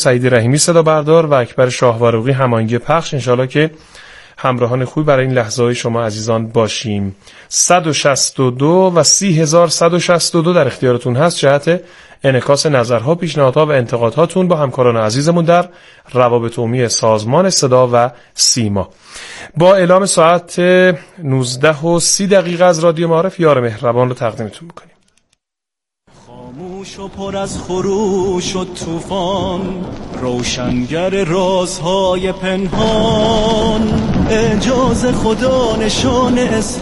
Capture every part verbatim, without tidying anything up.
سعید رحیمی صدا بردار و اکبر شاهوروقی هماهنگی پخش. انشالله که همراهان خوبی برای این لحظه های شما عزیزان باشیم. صد و شصت و دو و سی هزار صد و شصت و دو در اختیارتون هست جهت انعکاس نظرها، پیشنهادها و انتقادهاتون با همکاران عزیزمون در روابط عمومی سازمان صدا و سیما. با اعلام ساعت نوزده و سی دقیقه از رادیو معارف یار مهربان رو تقدیمتون میکنیم. خاموش و پر از خروش و طوفان، روشنگر رازهای پنهان، اعجاز خدا نشان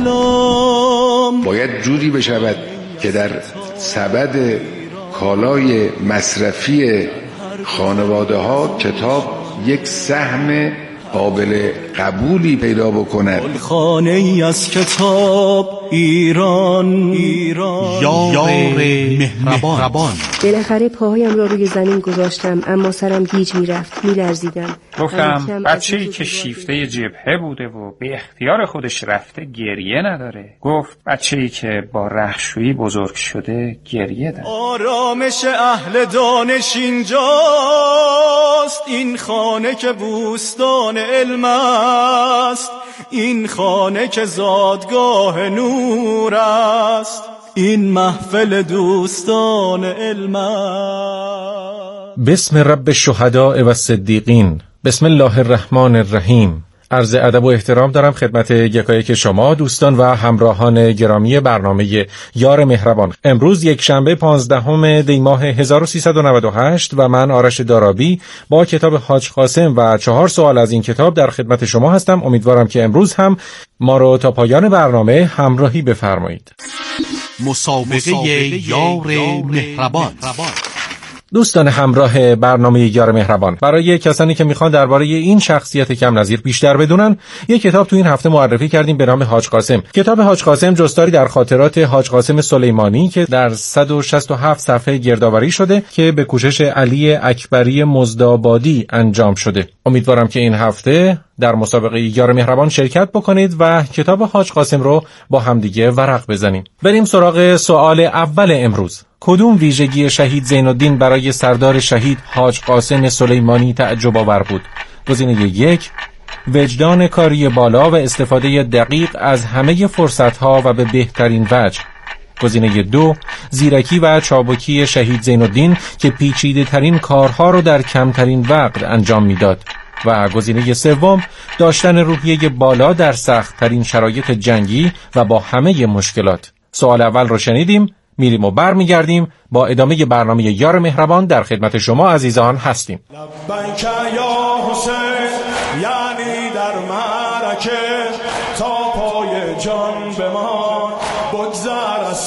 اسلام. باید جوری بشود که در سبد کالای مصرفی خانواده ها کتاب یک سهم قابل قبولی پیدا بکند. خانه ای از کتاب ایران، ایران یار مهربان. بالاخره پاهایم را روی زمین گذاشتم، اما سرم گیج میرفت، میلرزیدم. گفتم بچه‌ای که شیفته جبهه بوده و به اختیار خودش رفته گریه نداره. گفت بچه‌ای که با رختشویی بزرگ شده گریه داره. آرامش اهل دانش اینجاست، این خانه که بوستان علم است، این خانه که زادگاه نور است، این محفل دوستان علم است. بسم رب الشهداء و الصدیقین، بسم الله الرحمن الرحیم. عرض ادب و احترام دارم خدمت یکایک شما دوستان و همراهان گرامی برنامه یار مهربان. امروز یک شنبه پانزدهم دی ماه هزار و سیصد و نود و هشت و من آرش دارابی با کتاب حاج قاسم و چهار سوال از این کتاب در خدمت شما هستم. امیدوارم که امروز هم ما رو تا پایان برنامه همراهی بفرمایید. مسابقه یار مهربان. دوستان همراه برنامه یار مهربان، برای کسانی که میخوان درباره این شخصیت کم نظیر بیشتر بدونن، یک کتاب تو این هفته معرفی کردیم به نام حاج قاسم. کتاب حاج قاسم جستاری در خاطرات حاج قاسم سلیمانی که در صد و شصت و هفت صفحه گردآوری شده که به کوشش علی اکبری مزدآبادی انجام شده. امیدوارم که این هفته در مسابقه یار مهربان شرکت بکنید و کتاب حاج قاسم رو با همدیگه ورق بزنیم. بریم سراغ سوال اول امروز. کدوم ویژگی شهید زین‌الدین برای سردار شهید حاج قاسم سلیمانی تعجب آور بود؟ گزینه یک، وجدان کاری بالا و استفاده دقیق از همه فرصت‌ها و به بهترین وجه. گزینه دو، زیرکی و چابکی شهید زین‌الدین که پیچیده ترین کارها رو در کمترین وقت انجام میداد. و گزینه سوم، داشتن روحیه بالا در سخت ترین شرایط جنگی و با همه مشکلات. سوال اول رو شنیدیم، میریم و بر میگردیم با ادامه برنامه یار مهربان در خدمت شما عزیزان هستیم. لبیک یا حسین، یعنی در معرکه تا پای جان به ما بگذر از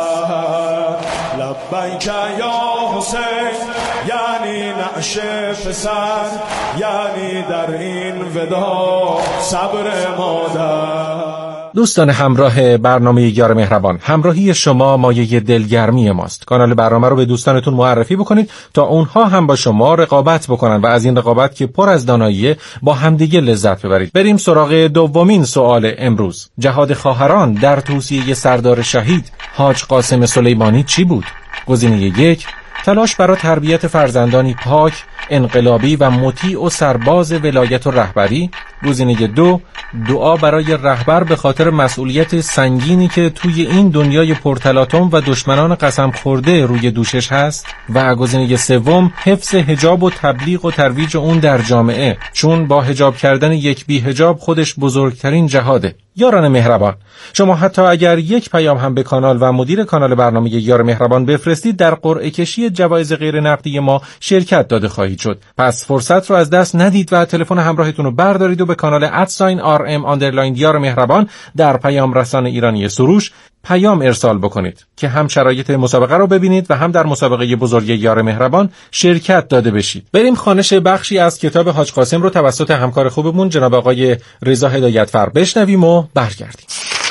سر. لبیک یا حسین، یعنی نعش پسر، یعنی در این ودا صبر مادر. دوستان همراه برنامه یار مهربان، همراهی شما مایه دلگرمی ماست. کانال برنامه رو به دوستانتون معرفی بکنید تا اونها هم با شما رقابت بکنن و از این رقابت که پر از دانایی با همدیگه لذت ببرید. بریم سراغ دومین سوال امروز. جهاد خواهران در توصیه سردار شهید حاج قاسم سلیمانی چی بود؟ گزینه یک، تلاش برای تربیت فرزندانی پاک، انقلابی و مطیع و سرباز ولایت و رهبری. گزینه دو، دعا برای رهبر به خاطر مسئولیت سنگینی که توی این دنیای پرتلاطم و دشمنان قسم خورده روی دوشش هست. و گزینه سوم، حفظ حجاب و تبلیغ و ترویج اون در جامعه، چون با حجاب کردن یک بی حجاب خودش بزرگترین جهاده. یاران مهربان، شما حتی اگر یک پیام هم به کانال و مدیر کانال برنامه یار مهربان بفرستید در قرعه کشی جوایز غیر نقدی ما شرکت داده خواهید شد. پس فرصت رو از دست ندید و تلفن همراهتون رو بردارید و به کانال ادساین آر ام آندرلاین یار مهربان در پیام رسان ایرانی سروش پیام ارسال بکنید که هم شرایط مسابقه رو ببینید و هم در مسابقه بزرگ یار مهربان شرکت داده بشید. بریم خوانش بخشی از کتاب حاج قاسم رو توسط همکار خوبمون جناب آقای رضا هدایتفر بشنویم و برگردیم.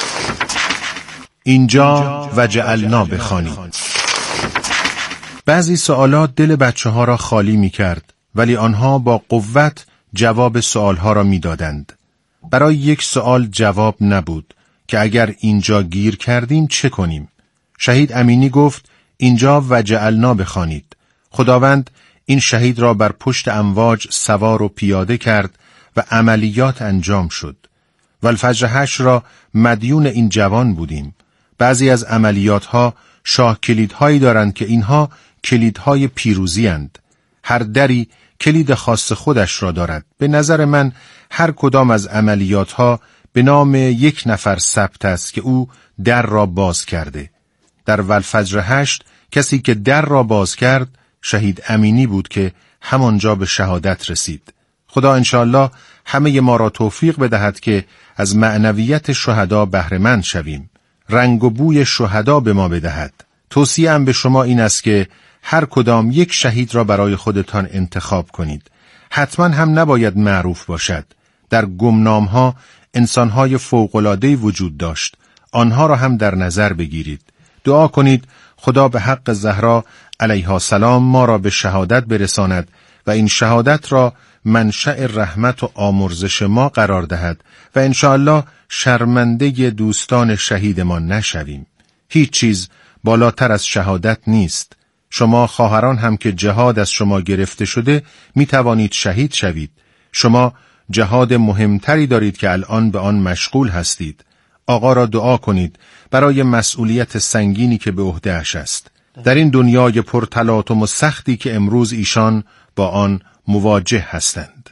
اینجا و جعلنا بخوانید. بعضی سوالات دل بچه ها را خالی می کرد، ولی آنها با قوت جواب سوال ها را می دادند. برای یک سوال جواب نبود که اگر اینجا گیر کردیم چه کنیم؟ شهید امینی گفت اینجا و جعلنا بخوانید. خداوند این شهید را بر پشت امواج سوار و پیاده کرد و عملیات انجام شد. و الفجر هشت را مدیون این جوان بودیم. بعضی از عملیات ها شاه کلیدهایی دارند که اینها کلیدهای پیروزی اند. هر دری کلید خاص خودش را دارد. به نظر من هر کدام از عملیات ها به نام یک نفر ثبت است که او در را باز کرده. در والفجر هشت کسی که در را باز کرد شهید امینی بود که همانجا به شهادت رسید. خدا انشاءالله همه ما را توفیق بدهد که از معنویت شهدا بهره مند شویم. رنگ و بوی شهدا به ما بدهد. توصیه‌ام به شما این است که هر کدام یک شهید را برای خودتان انتخاب کنید. حتما هم نباید معروف باشد. در گمنام‌ها انسان‌های فوق‌العاده‌ای وجود داشت. آنها را هم در نظر بگیرید. دعا کنید خدا به حق زهرا علیها السلام ما را به شهادت برساند و این شهادت را منشأ رحمت و آمرزش ما قرار دهد و انشاءالله شرمنده دوستان شهیدمان نشویم. هیچ چیز بالاتر از شهادت نیست. شما خواهران هم که جهاد از شما گرفته شده می توانید شهید شوید. شما جهاد مهمتری دارید که الان به آن مشغول هستید. آقا را دعا کنید برای مسئولیت سنگینی که به عهده‌اش است. در این دنیای پرتلاطم و سختی که امروز ایشان با آن مواجه هستند.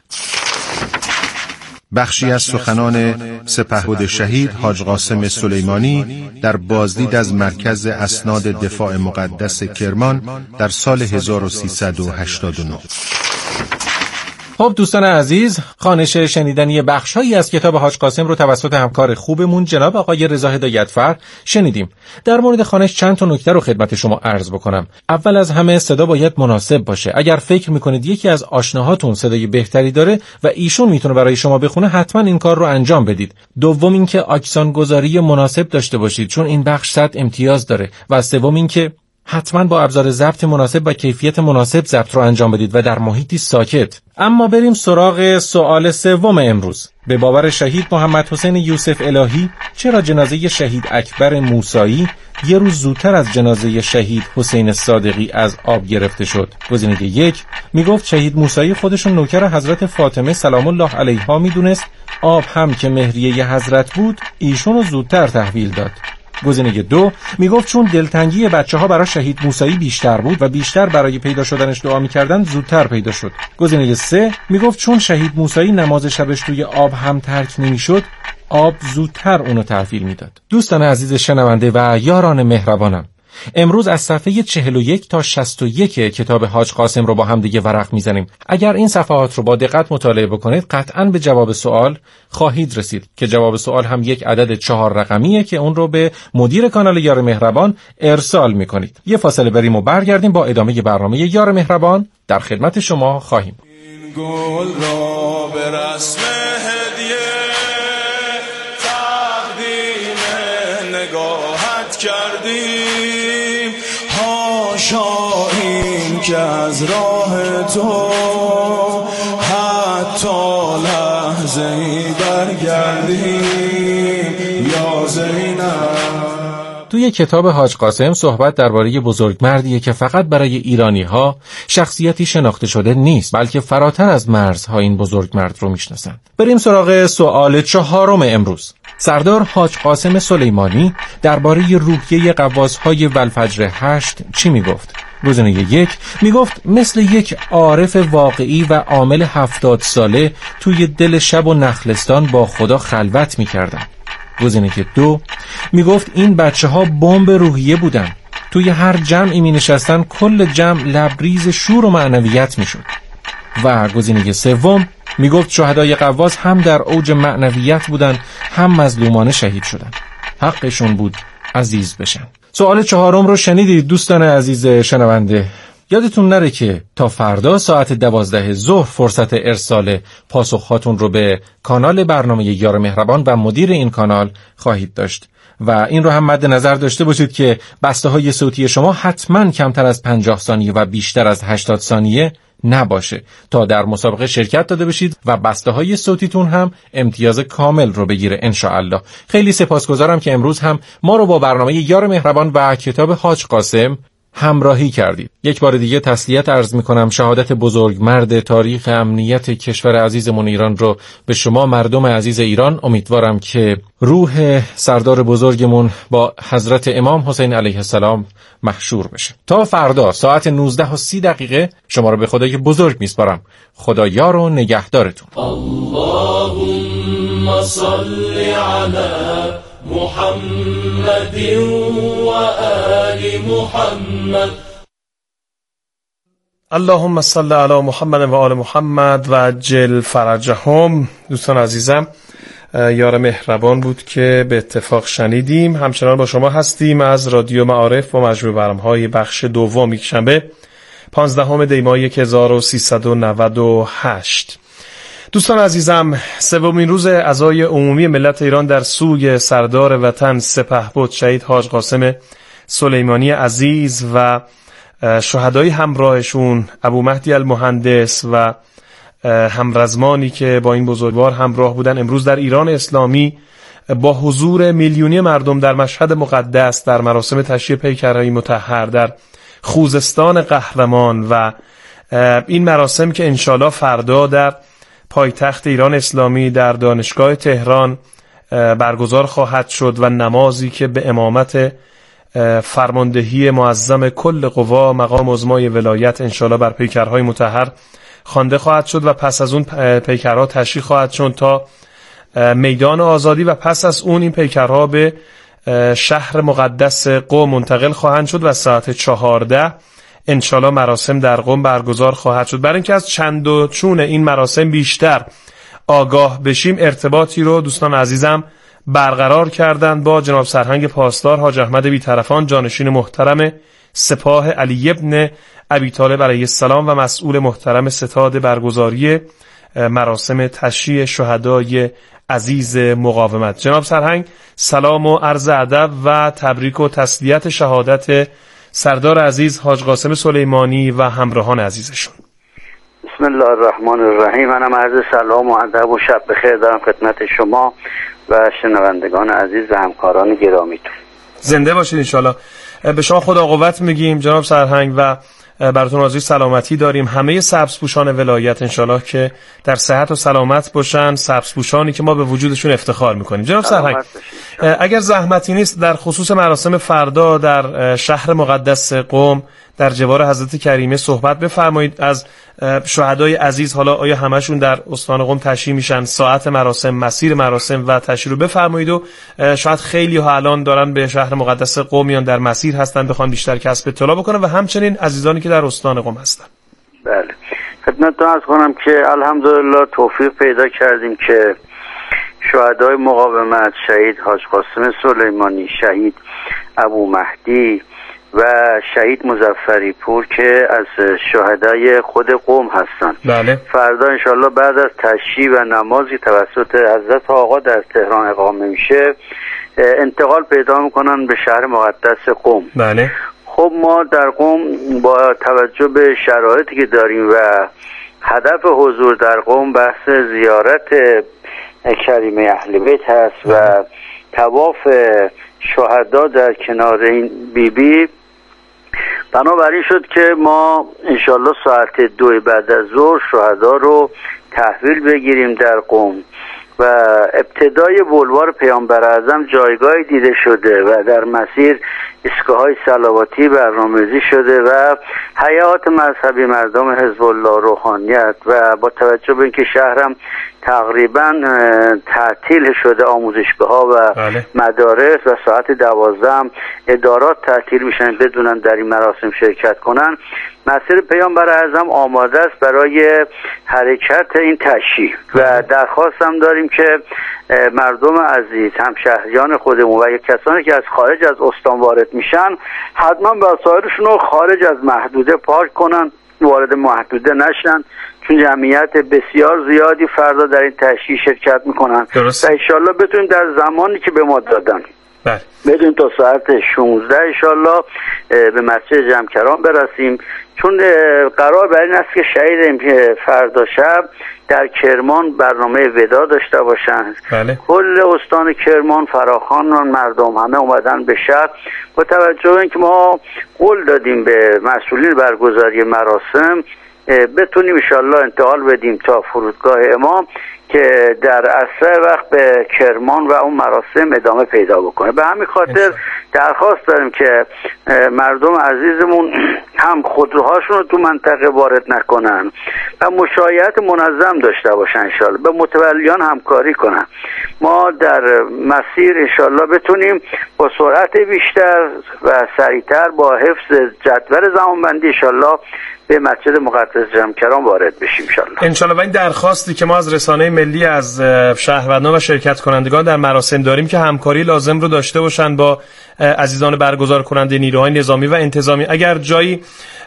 بخشی از سخنان سپهبد شهید حاج قاسم سلیمانی در بازدید از مرکز اسناد دفاع مقدس کرمان در سال هزار و سیصد و هشتاد و نه. خب دوستان عزیز، خوانش شنیدنی بخش‌هایی از کتاب حاج قاسم رو توسط همکار خوبمون جناب آقای رضا هدایتفر شنیدیم. در مورد خوانش چند تا نکته رو خدمت شما عرض بکنم. اول از همه صدا باید مناسب باشه. اگر فکر میکنید یکی از آشناهاتون صدای بهتری داره و ایشون میتونه برای شما بخونه، حتما این کار رو انجام بدید. دوم اینکه آکسان گذاری مناسب داشته باشید، چون این بخش صد امتیاز داره. و سوم اینکه حتما با ابزار ضبط مناسب و کیفیت مناسب ضبط رو انجام بدید و در محیطی ساکت. اما بریم سراغ سوال سوم امروز. به باور شهید محمد حسین یوسف الهی، چرا جنازه شهید اکبر موسایی یه روز زودتر از جنازه شهید حسین صادقی از آب گرفته شد؟ گزینه یک میگفت شهید موسایی خودشون نوکر حضرت فاطمه سلام الله علیها میدونست، آب هم که مهریه حضرت بود ایشون رو زودتر تحویل داد. گزینه دو میگفت چون دلتنگی بچه ها برای شهید موسایی بیشتر بود و بیشتر برای پیدا شدنش دعا میکردن زودتر پیدا شد. گزینه سه میگفت چون شهید موسایی نماز شبش توی آب هم ترک نمیشد، آب زودتر اونو تحویل میداد. دوستان عزیز شنونده و یاران مهربانم، امروز از صفحه چهل و یک تا شصت و یک کتاب حاج قاسم رو با هم دیگه ورق میزنیم. اگر این صفحات رو با دقت مطالعه بکنید قطعاً به جواب سوال خواهید رسید که جواب سوال هم یک عدد چهار رقمیه که اون رو به مدیر کانال یار مهربان ارسال میکنید. یه فاصله بریم و برگردیم با ادامه برنامه یار مهربان در خدمت شما خواهیم. این گل را به رسم هدیه تقدیم نگاهت کردیم، هاشا این که از راه تو حتی لحظه ای برگردیم یا زینب. توی کتاب حاج قاسم صحبت درباره بزرگمردیه که فقط برای ایرانی‌ها شخصیتی شناخته شده نیست، بلکه فراتر از مرزها این بزرگمرد رو میشناسن. بریم سراغ سوال چهارم امروز. سردار حاج قاسم سلیمانی درباره روحیه قواس‌های والفجر هشت چی میگفت؟ گزینه یک میگفت مثل یک عارف واقعی و عامل هفتاد ساله توی دل شب و نخلستان با خدا خلوت میکردن. گزینه دو میگفت این بچه ها بمب روحیه بودن، توی هر جمعی می نشستن کل جمع لبریز شور و معنویت می شد. و گزینه سوم میگفت شهدای قواس هم در اوج معنویت بودن، هم مظلومانه شهید شدن، حقشون بود عزیز بشن. سوال چهارم رو شنیدید دوستان عزیز شنونده. یادتون نره که تا فردا ساعت دوازده ظهر فرصت ارسال پاسخهاتون رو به کانال برنامه یار مهربان و مدیر این کانال خواهید داشت و این رو هم مد نظر داشته باشید که بسته های صوتی شما حتما کمتر از پنجاه ثانیه و بیشتر از هشتاد ثانیه نباشه تا در مسابقه شرکت داده بشید و بسته های صوتیتون هم امتیاز کامل رو بگیره انشاءالله. خیلی سپاسگزارم که امروز هم ما رو با برنامه یار مهربان و کتاب حاج قاسم همراهی کردید. یک بار دیگه تسلیت عرض میکنم. شهادت بزرگ مرد تاریخ امنیت کشور عزیزمون ایران رو به شما مردم عزیز ایران. امیدوارم که روح سردار بزرگمون با حضرت امام حسین علیه السلام محشور بشه. تا فردا ساعت نوزده و سی دقیقه شما رو به خدای بزرگ میسپارم. خدا یار و نگهدارتون. اللهم صل علی محمد و آل محمد. اللهم صل علی محمد و آل محمد و عجل فرجهم. دوستان عزیزم، یار مهربان بود که به اتفاق شنیدیم. همچنان با شما هستیم از رادیو معارف با مجموع برنامه‌های بخش دوم یکشنبه پانزدهم دی ماه هزار و سیصد و نود و هشت. دوستان عزیزم، سومین روز عزای عمومی ملت ایران در سوگ سردار وطن سپهبد شهید حاج قاسم سلیمانی عزیز و شهدای همراهشون ابو مهدی المهندس و همرزمانی که با این بزرگوار همراه بودن، امروز در ایران اسلامی با حضور میلیونی مردم در مشهد مقدس در مراسم تشییع پیکرهای مطهر در خوزستان قهرمان و این مراسم که انشالله فردا در پایتخت ایران اسلامی در دانشگاه تهران برگزار خواهد شد و نمازی که به امامت فرماندهی معظم کل قوا مقام عظمای ولایت انشالله بر پیکرهای مطهر خوانده خواهد شد و پس از اون پیکرها تشییع خواهد شد تا میدان آزادی و پس از اون این پیکرها به شهر مقدس قم منتقل خواهند شد و ساعت چهارده انشالله مراسم در قم برگزار خواهد شد. برای اینکه از چند و چون این مراسم بیشتر آگاه بشیم، ارتباطی رو دوستان عزیزم برقرار کردند با جناب سرهنگ پاسدار حاج احمد بی‌طرفان، جانشین محترم سپاه علی ابن ابی طالب علیه السلام و مسئول محترم ستاد برگزاری مراسم تشییع شهدای عزیز مقاومت. جناب سرهنگ، سلام و عرض ادب و تبریک و تسلیت شهادت سردار عزیز حاج قاسم سلیمانی و همراهان عزیزشون. بسم الله الرحمن الرحیم. منم عرض سلام و ادب و شب بخیر دارم خدمت شما و شنوندگان عزیز و همکاران گرامیتون. زنده باشید انشالله. به شما خدا قوت میگیم جناب سرهنگ و براتون آرزوی سلامتی داریم. همه سبزپوشان ولایت انشالله که در صحت و سلامت باشن، سبزپوشانی که ما به وجودشون افتخار میکنیم. جناب سرهنگ، اگر زحمتی نیست در خصوص مراسم فردا در شهر مقدس قم در جوار حضرت کریمه صحبت بفرمایید از شهدای عزیز. حالا آیا همشون در استان قم تشییع میشن؟ ساعت مراسم، مسیر مراسم و تشییع رو بفرمایید و شاید خیلی ها الان دارن به شهر مقدس قم میان، در مسیر هستن، بخوان بیشتر کسب اطلاع بکنن و همچنین عزیزانی که در استان قم هستن. بله، خدمتتون عرض کنم که الحمدلله توفیق پیدا کردیم که شهدای مقاومت شهید حاج قاسم سلیمانی، شهید ابو مهدی و شهید مظفری پور که از شهدای خود قم هستن، بله، فردا انشالله بعد از تشییع و نمازی توسط حضرت آقا در تهران اقامه میشه انتقال پیدا میکنن به شهر مقدس قم. بله. خب ما در قم با توجه به شرایطی که داریم و هدف حضور در قم بحث زیارت کریمه اهل بیت هست و طواف شهدا در کنار این بی بی، بنابراین شد که ما انشالله ساعت دو بعد از ظهر شهدا رو تحویل بگیریم در قم و ابتدای بولوار پیامبر اعظم جایگاهی دیده شده و در مسیر ایستگاه‌های صلواتی برنامه‌ریزی شده و حیات مذهبی مردم حزب الله روحانیت و با توجه به اینکه شهرم تقریبا تعطیل شده، آموزشگاه‌ها و بله. مدارس و ساعت دوازده ادارات تعطیل میشن بدونن در این مراسم شرکت کنن، مسیر پیامبر اعظم آماده است برای حرکت این تشییع و درخواستم داریم که مردم عزیز، همشهریان خودمون و کسانی که از خارج از استان وارد میشن حتما وسایلشون رو خارج از محدوده پارک کنن، وارد محدوده نشن، چون جمعیت بسیار زیادی فردا در این تشییع شرکت میکنن درست. و انشالله بتونیم در زمانی که به ما دادن بدون تا ساعت شانزده انشالله به مسجد جمکران برسیم چون قرار بر این است که شهید فردا شب در کرمان برنامه ودا داشته باشن. بله. کل استان کرمان فراخوان مردم همه اومدن به شهر. با توجه به اینکه ما قول دادیم به مسئولین برگزاری مراسم بتونیم انشالله انتقال بدیم تا فرودگاه امام که در اسرع وقت به کرمان و اون مراسم ادامه پیدا بکنه. به همین خاطر درخواست داریم که مردم عزیزمون هم خودروهاشون رو تو منطقه وارد نکنن و مشایعت منظم داشته باشن، انشالله به متولیان همکاری کنن. ما در مسیر انشالله بتونیم با سرعت بیشتر و سریعتر با حفظ جدول زمانبندی انشالله به مسجد مقدس جمکران وارد بشیم انشالله. انشالله. و این درخواستی که ما از رسانه ملی، از شهروندان و شرکت کنندگان در مراسم داریم که همکاری لازم رو داشته باشن با عزیزان برگزار کننده نیروهای نظامی و انتظامی. اگر جایی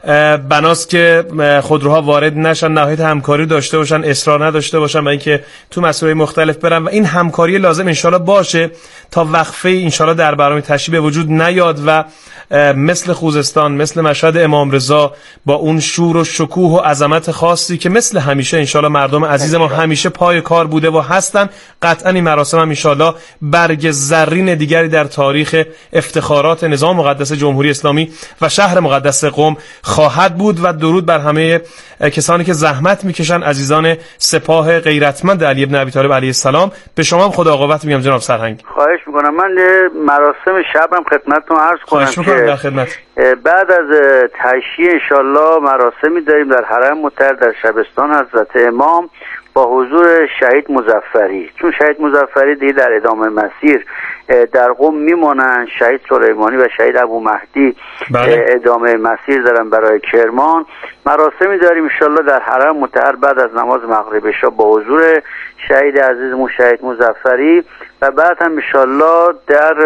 بناست که خودروها وارد نشن، نهایت همکاری داشته باشن، اصرار نداشته باشن و اینکه تو مسائل مختلف برن و این همکاری لازم انشالله باشه تا وقفه انشالله در برنامه تشریح به وجود نیاد و مثل خوزستان، مثل مشهد امام رضا با اون شور و شکوه و عظمت خاصی که مثل همیشه انشالله مردم عزیز ما همیشه پای کار بوده و هستن، قطعا این مراسم هم انشالله برگ زرین دیگری در تاریخ افتخارات نظام مقدس جمهوری اسلامی و شهر مقدس قم خواهد بود. و درود بر همه کسانی که زحمت میکشن، عزیزان سپاه غیرتمند علی ابن ابی طالب علیه السلام. به شما هم خدا قوت میگم جناب سرهنگ. خواهش میکنم. من مراسم شبم خدمتتون عرض کنم که در خدمت. بعد از تشییع انشالله مراسمی داریم در حرم مطهر در شبستان حضرت امام با حضور شهید مظفری. چون شهید مظفری دیگه در ادامه مسیر در قم میمونن، شهید سلیمانی و شهید ابو مهدی بله. ادامه مسیر دارن برای کرمان. مراسمی داریم انشالله در حرم مطهر بعد از نماز مغرب شب با حضور شهید عزیزمون شهید مظفری و بعد هم انشالله در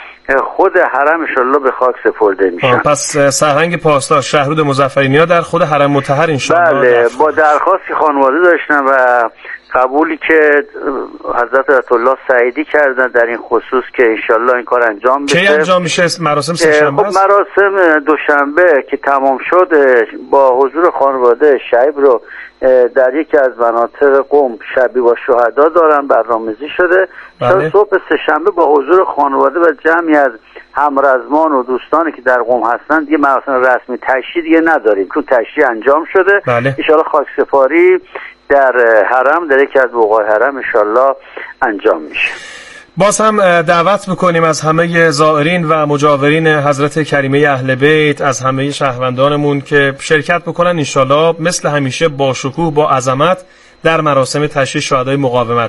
خود حرم انشالله به خاک سپرده میشن. پس سرهنگ پاسدار شهرود مظفرینیا در خود حرم مطهر انشالله. بله، با درخواستی خانواده داشتن و قبولی که حضرت آیت الله سعیدی کردن در این خصوص که انشالله این کار انجام بشه. کی انجام میشه؟ مراسم سه‌شنبه خب مراسم دوشنبه که تمام شد با حضور خانواده شهید رو در یکی از مناطق قم شبی با شهدا دارن برنامه‌ریزی شده. تا صبح سه‌شنبه با حضور خانواده و جمعی از همرزمان و دوستانی که در قم هستن دیگه مراسم رسمی تشییع دیگه نداریم چون تشییع انجام شده. بله. ان شاءالله خاکسپاری در حرم در یکی از بقاع حرم ان شاءالله انجام میشه. باز هم دعوت میکنیم از همه زائرین و مجاورین حضرت کریمه اهل بیت، از همه شهروندانمون که شرکت بکنن انشالله مثل همیشه با شکوه با عظمت در مراسم تشییع شهدای مقاومت.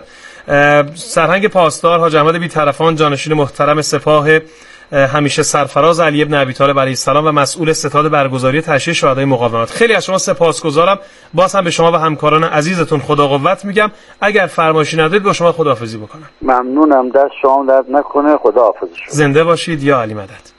سرهنگ پاسدار حاج احمد بی‌طرفان جانشین محترم سپاه همیشه سرفراز علی ابن ابی طالب علیه السلام و مسئول ستاد برگزاری تشییع شهدای مقاومت، خیلی از شما سپاسگزارم. باز هم به شما و همکاران عزیزتون خدا قوت میگم. اگر فرمایشی ندارید با شما خداحافظی بکنم. ممنونم، دست شما درد نکنه. خداحافظ شما. زنده باشید یا علی مدد.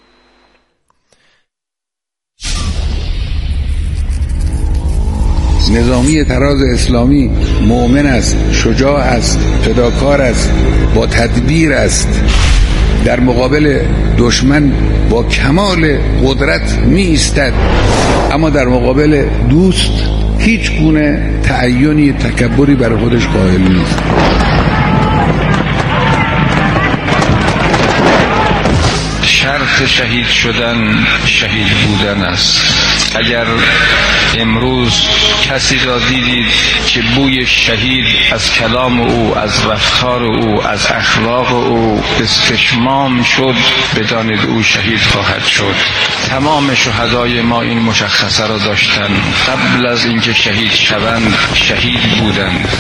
نظامی تراز اسلامی مؤمن است، شجاع است، فداکار است، با تدبیر است، در مقابل دشمن با کمال قدرت می ایستد، اما در مقابل دوست هیچ گونه تعینی تکبری بر خودش قائل نیست. شرط شهید شدن شهید بودن است. اگر امروز کسی را دیدید که بوی شهید از کلام او، از رفتار او، از اخلاق او استشمام شد، بدانید او شهید خواهد شد. تمام شهدای ما این مشخصه را داشتند، قبل از اینکه شهید شوند شهید بودند.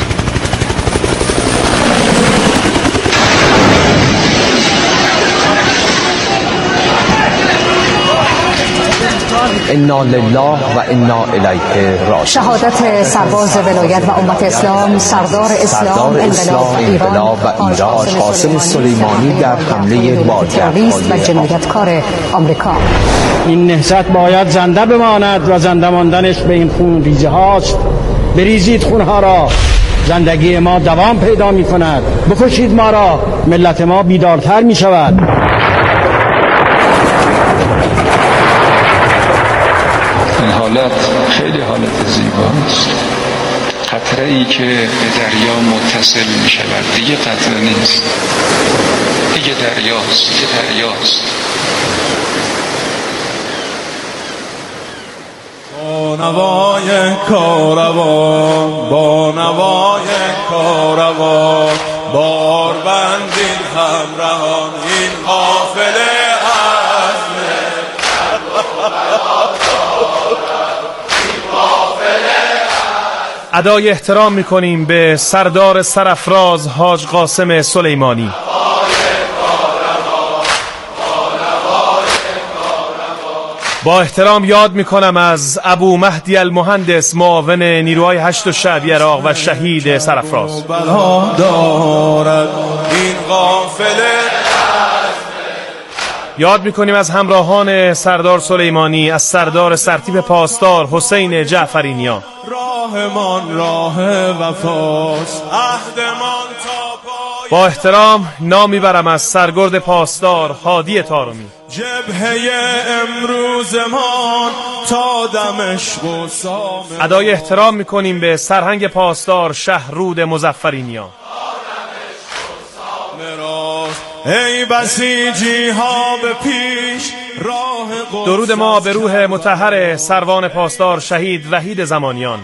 انا لله و انا الیه راجعون. شهادت سرباز ولایت و امت اسلام سردار اسلام انقلاب ایران و ایران قاسم سلیمانی در حمله با تروریست و جنایتکار آمریکا. این نهضت باید زنده بماند و زنده ماندنش به این خون ریزه هاست. بریزید خونها را، زندگی ما دوام پیدا می کند. بکشید ما را، ملت ما بیدارتر می شود. این حالت خیلی حالت زیباست. قطره ای که به دریا متصل می شود دیگه قطره نیست، دیگه دریاست، دیگه دریاست. با نوای کاروان، با نوای کاروان، بار بندید همراهان این قافله ادای احترام می‌کنیم به سردار سرافراز حاج قاسم سلیمانی. با احترام یاد می‌کنم از ابو مهدی المهندس معاون نیروهای هشت شعبی عراق و شهید سرافراز. یاد می‌کنیم از همراهان سردار سلیمانی، از سردار سرتیپ پاسدار حسین جعفری نیا. راهمان راه وفاست، عهدمان تا پای. با احترام نام میبرم از سرگرد پاسدار هادی طارمی. جبهه امروزمان تا دمشق و سام. ادای احترام میکنیم به سرهنگ پاسدار شهرود مظفری نیا. ای بسیجی ها به پیش راه. درود ما به روح مطهر سروان پاسدار شهید وحید زمانیان.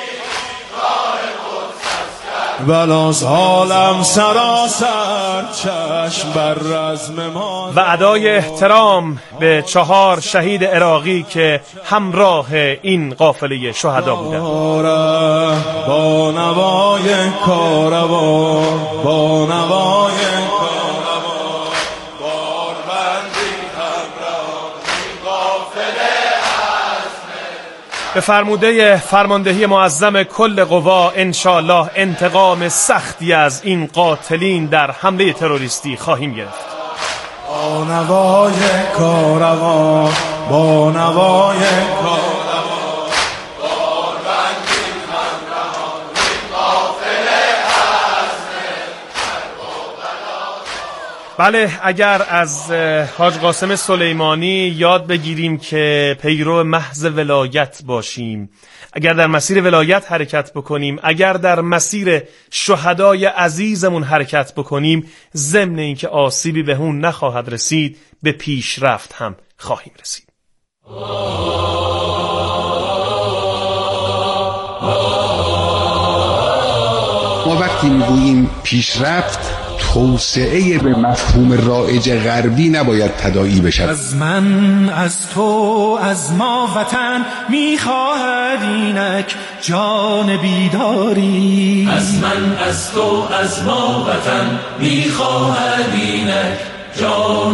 بلاز حالم سراسر چشم بر رزم ما. و ادای احترام به چهار شهید عراقی که همراه این قافله شهدا بودند. با نوای کاروان، با نوای به فرموده فرماندهی معظم کل قوا انشالله انتقام سختی از این قاتلین در حمله تروریستی خواهیم گرفت. با نوای کاروان، با نوای کاروان، باربندی همراهان این قافله بله، اگر از حاج قاسم سلیمانی یاد بگیریم که پیرو محض ولایت باشیم، اگر در مسیر ولایت حرکت بکنیم، اگر در مسیر شهدای عزیزمون حرکت بکنیم، ضمن اینکه آسیبی به اون نخواهد رسید، به پیشرفت هم خواهیم رسید. ما وقتی میگوییم پیشرفت، توسعه به مفهوم رایج غربی نباید تداعی بشود. از من، از تو، از ما وطن میخواهد اینک جان بیداری. از من، از تو، از ما وطن میخواهد اینک جان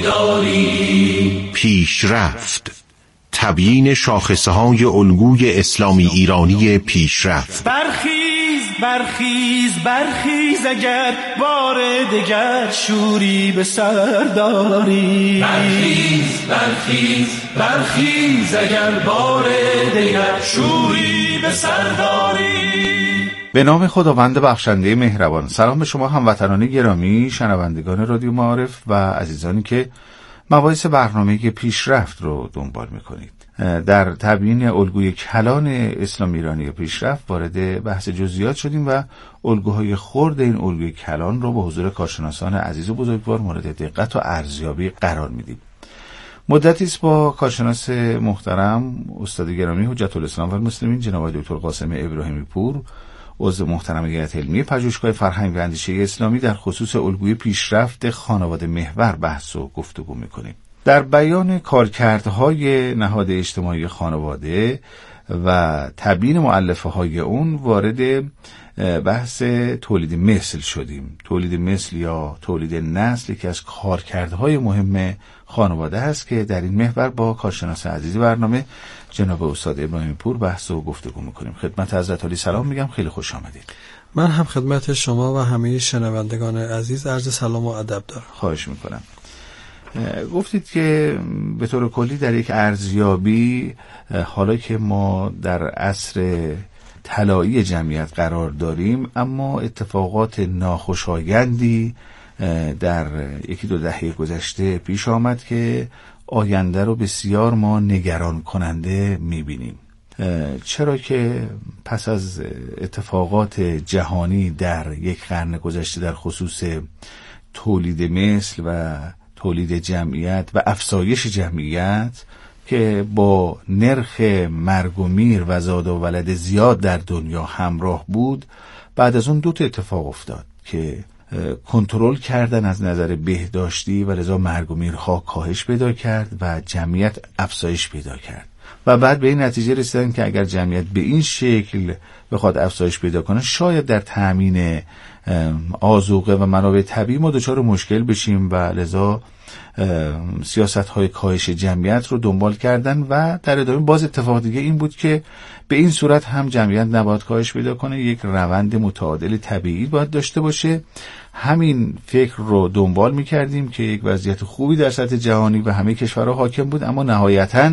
بیداری. پیشرفت، تبیین شاخصه‌های الگوی اسلامی ایرانی پیشرفت. برخیز برخیز برخیز اگر بار دگر شوری به سرداری. برخیز برخیز برخیز اگر بار دگر شوری به سرداری. به نام خداوند بخشنده مهربان. سلام به شما هموطنان گرامی، شنوندگان رادیو معارف و عزیزانی که مباحث برنامه پیشرفت رو دنبال میکنید. در تبیین الگوی کلان اسلام ایرانی پیشرفت وارد بحث جزئیات شدیم و الگوهای خرد این الگوی کلان رو به حضور کارشناسان عزیز و بزرگوار مورد دقت و ارزیابی قرار میدیم. مدتی است با کارشناس محترم استاد گرامی حجت الاسلام و المسلمین جناب دکتر قاسم ابراهیمی پور، عضو محترم هیئت علمی پژوهشگاه فرهنگ و اندیشه اسلامی، در خصوص الگوی پیشرفت خانواده محور بحث و گفتگو میکنیم. در بیان کارکردهای نهاد اجتماعی خانواده و تبیین مؤلفه های اون وارد بحث تولید مثل شدیم. تولید مثل یا تولید نسل یکی از کارکردهای مهم خانواده است که در این محور با کارشناس عزیز برنامه جناب استاد ابراهیمی پور بحث و گفتگو میکنیم. خدمت حضرت عالی سلام میگم، خیلی خوش آمدید. من هم خدمت شما و همه شنوندگان عزیز عرض سلام و ادب دارم. خواهش میکنم. گفتید که به طور کلی در یک ارزیابی، حالا که ما در عصر طلایی جمعیت قرار داریم اما اتفاقات ناخوشایندی در یکی دو دهه گذشته پیش آمد که آینده رو بسیار ما نگران کننده میبینیم. چرا که پس از اتفاقات جهانی در یک قرن گذشته در خصوص تولید مثل و تولید جمعیت و افزایش جمعیت که با نرخ مرگ و میر و زاد و ولد زیاد در دنیا همراه بود، بعد از اون دو تا اتفاق افتاد که کنترل کردن از نظر بهداشتی و لذا مرگ و میرها کاهش پیدا کرد و جمعیت افزایش پیدا کرد و بعد به این نتیجه رسیدن که اگر جمعیت به این شکل بخواد افزایش پیدا کنه، شاید در تأمین آذوقه و منابع طبیعی ما دچار مشکل بشیم و لذا سیاست‌های کاهش جمعیت رو دنبال کردن و در ادامه باز اتفاق دیگه این بود که به این صورت هم جمعیت نباید کاهش پیدا کنه، یک روند متعادل طبیعی باید داشته باشه. همین فکر رو دنبال می‌کردیم که یک وضعیت خوبی در سطح جهانی و همه کشورها حاکم بود، اما نهایتاً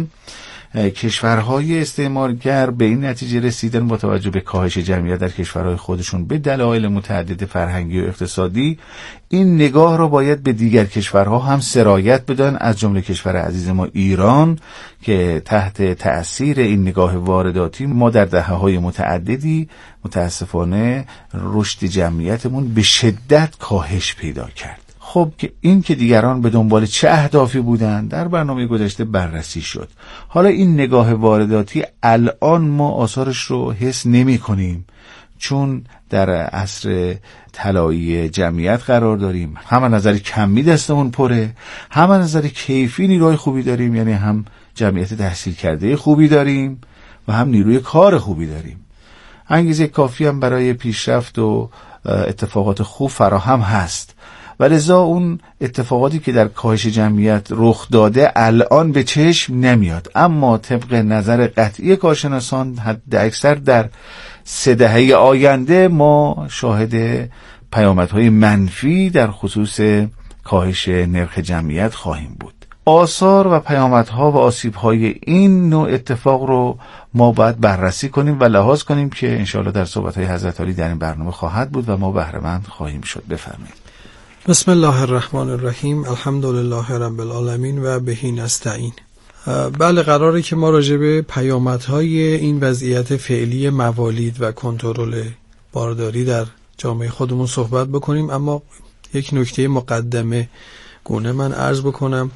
کشورهای استعمارگر به این نتیجه رسیدن با توجه به کاهش جمعیت در کشورهای خودشون به دلایل متعدد فرهنگی و اقتصادی این نگاه رو باید به دیگر کشورها هم سرایت بدن، از جمله کشور عزیز ما ایران که تحت تأثیر این نگاه وارداتی ما در دهه‌های متعددی متاسفانه رشد جمعیتمون به شدت کاهش پیدا کرد. خب که این که دیگران به دنبال چه اهدافی بودند در برنامه گذشته بررسی شد. حالا این نگاه وارداتی الان ما آثارش رو حس نمی کنیم، چون در عصر طلایی جمعیت قرار داریم. هم از نظر کمی دستمون پره، هم از نظر کیفی نیروی خوبی داریم، یعنی هم جمعیت تحصیل کرده خوبی داریم و هم نیروی کار خوبی داریم. انگیزه کافی هم برای پیشرفت و اتفاقات خوب فراهم هست. و لذا اون اتفاقاتی که در کاهش جمعیت رخ داده الان به چشم نمیاد، اما طبق نظر قطعی کارشناسان حد اکثر در سه دهه آینده ما شاهد پیامدهای منفی در خصوص کاهش نرخ جمعیت خواهیم بود. آثار و پیامدها و آسیب‌های این نوع اتفاق رو ما باید بررسی کنیم و لحاظ کنیم که انشاءالله در صحبت‌های حضرت عالی در این برنامه خواهد بود و ما بهره‌مند خواهیم شد. بفرمایید. بسم الله الرحمن الرحیم، الحمدلله رب العالمین و بهی نستعین. بله، قراره که ما راجع به پیامدهای این وضعیت فعلی موالید و کنترل بارداری در جامعه خودمون صحبت بکنیم، اما یک نکته مقدمه گونه من عرض بکنم.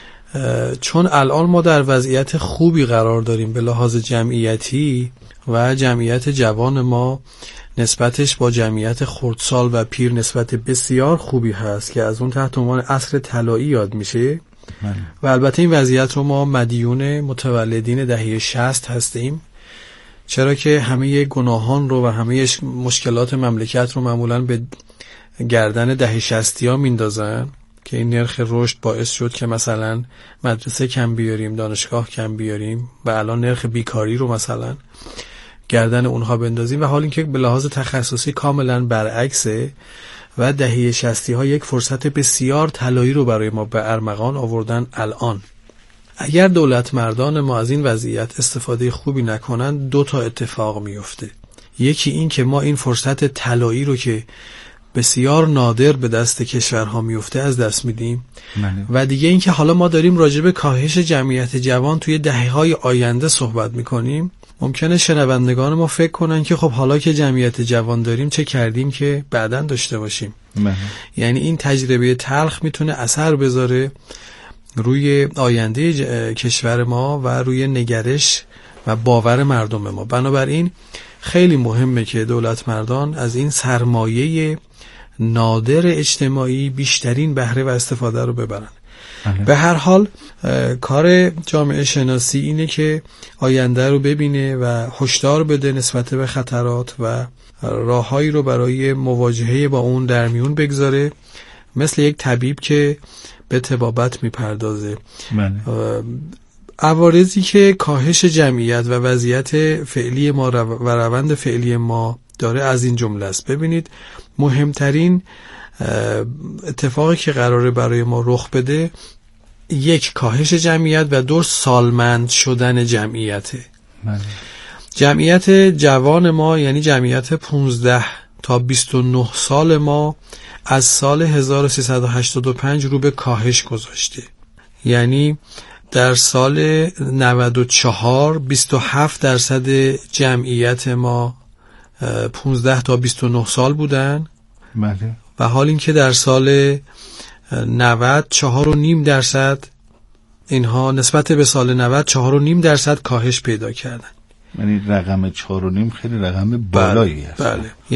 چون الان ما در وضعیت خوبی قرار داریم به لحاظ جمعیتی و جمعیت جوان ما نسبتش با جمعیت خردسال و پیر نسبت بسیار خوبی هست که از اون تحت عنوان عصر طلایی یاد میشه من. و البته این وضعیت رو ما مدیون متولدین دهه شصت هستیم، چرا که همه گناهان رو و همه مشکلات مملکت رو معمولاً به گردن دهه شصتی ها میندازن که این نرخ رشد باعث شد که مثلا مدرسه کم بیاریم، دانشگاه کم بیاریم و الان نرخ بیکاری رو مثلا گردن اونها بندازیم، و حال اینکه به لحاظ تخصصی کاملا برعکسه و دهه شصتی ها یک فرصت بسیار طلایی رو برای ما به ارمغان آوردن. الان اگر دولت مردان ما از این وضعیت استفاده خوبی نکنن دو تا اتفاق میفته. یکی این که ما این فرصت طلایی رو که بسیار نادر به دست کشورها میفته از دست میدیم منه. و دیگه این که حالا ما داریم راجع به کاهش جمعیت جوان توی دهه‌های آینده صحبت میکنیم. ممکنه شنوندگان ما فکر کنن که خب حالا که جمعیت جوان داریم چه کردیم که بعداً داشته باشیم منه. یعنی این تجربه تلخ میتونه اثر بذاره روی آینده ج... کشور ما و روی نگرش و باور مردم ما. بنابراین خیلی مهمه که دولت مردان از این سرمایه نادر اجتماعی بیشترین بهره و استفاده رو ببرن. بله. به هر حال کار جامعه شناسی اینه که آینده رو ببینه و هشدار بده نسبت به خطرات و راههایی رو برای مواجهه با اون در میون بگذاره، مثل یک طبیب که به طبابت میپردازه. بله. عوارضی که کاهش جمعیت و وضعیت فعلی ما و روند فعلی ما داره از این جمله است. ببینید، مهمترین اتفاقی که قراره برای ما رخ بده یک کاهش جمعیت و دو سالمند شدن جمعیته. بله. جمعیت جوان ما یعنی جمعیت پانزده تا بیست و نه سال ما از سال هزار و سیصد و هشتاد و پنج رو به کاهش گذاشته. یعنی در سال نود و چهار بیست و هفت درصد جمعیت ما پانزده تا بیست و نه سال بودن بله. و حال اینکه در سال نود چهار و نیم درصد اینها نسبت به سال نود چهار و نیم درصد کاهش پیدا کردن. یعنی رقم چهار و نیم خیلی رقم بالایی است. بله.